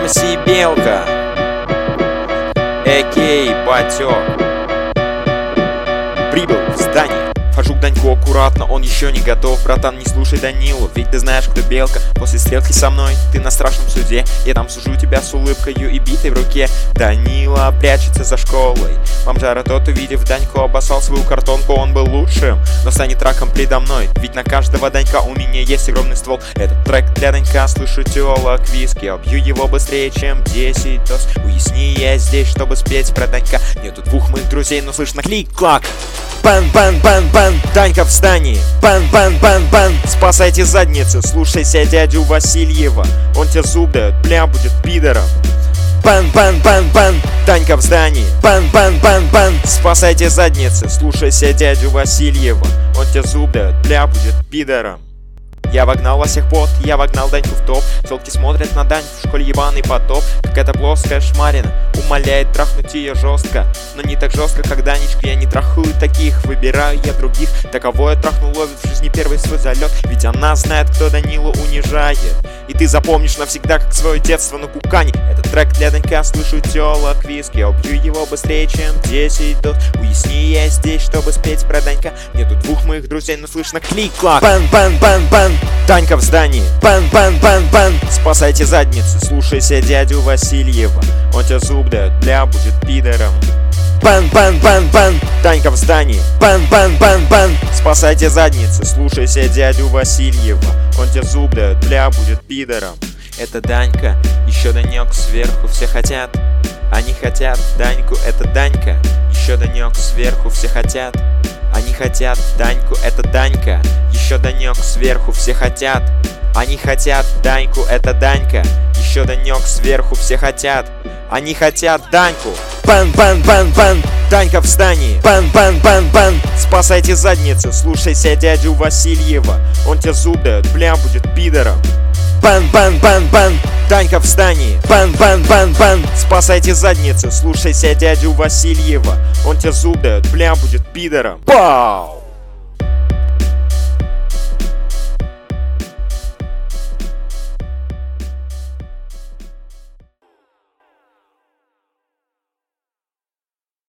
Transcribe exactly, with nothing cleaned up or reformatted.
эм си Белка, а.к.а. Батёк, прибыл в здание. Вхожу к Даньку аккуратно, он еще не готов. Братан, не слушай Данилу, ведь ты знаешь, кто Белка. После стрелки со мной, ты на страшном суде. Я там сужу тебя с улыбкою и битой в руке. Данила прячется за школой. Бомжара тот, увидев Даньку, обоссал свою картонку. Он был лучшим, но станет раком предо мной. Ведь на каждого Данька у меня есть огромный ствол. Этот трек для Данька, слышу тёлок виски. Я бью его быстрее, чем десять доз. Уясни, я здесь, чтобы спеть про Данька. Нету двух моих друзей, но слышно клик-клак. Бан-бан-бан-бан, Данька в здании. Бан-бан-бан-бан, спасайте задницы, слушайся дядю Васильева. Он тебе зуб дает, бля, будет пидором. Бан-бан-бан-бан, Данька в здании. Бан-бан-бан-бан, спасайте задницы, слушайся дядю Васильева. Он тебе зуб дает, бля, будет пидором. Я вогнал во всех пот, я вогнал Даньку в топ. Телки смотрят на Дань, в школе ебаный потоп. Какая-то плоская шмарина умоляет трахнуть ее жестко. Но не так жестко, как Данечку. Я не трахую таких, выбираю я других. Таково я трахнул, ловит в жизни первый свой залет. Ведь она знает, кто Данилу унижает. И ты запомнишь навсегда, как свое детство на кукане. Этот трек для Данька, слышу тёлок виски. Я убью его быстрее, чем десять доз. Уясни, я здесь, чтобы спеть про Данька. Нету двух моих друзей, но слышно клик-клак. Бан-бан-бан-бан, Данька в здании. Бан-бан-бан-бан, спасайте задницы, слушайся дядю Васильева. Он тебе зуб дает, бля, будет пидором. Бан-бан-бан-бан, Данька в здании. Бан-бан-бан-бан, спасайте задницы, слушайся дядю Васильева. Он тебе зуб дает, бля, будет пидором. Это Данька, еще Данек сверху, все хотят. Они хотят Даньку, это Данька. Еще Данек сверху, все хотят. Они хотят Даньку, это Данька. Еще Данек сверху, все хотят. Они хотят Даньку, это Данька. Еще Данек сверху, все хотят. Они хотят Даньку. Бан-бан-бан-бан, Данька в здании. Бан-бан-бан-бан, спасайте задницы, слушайся дядю Васильева. Он тебе зуб дает, бля, будет пидором. Бан-бан-бан-бан, Данька в здании. Бан-бан-бан-бан, спасайте задницы, слушайся дядю Васильева. Он тебе зуб дает, бля, будет пидором. Пау!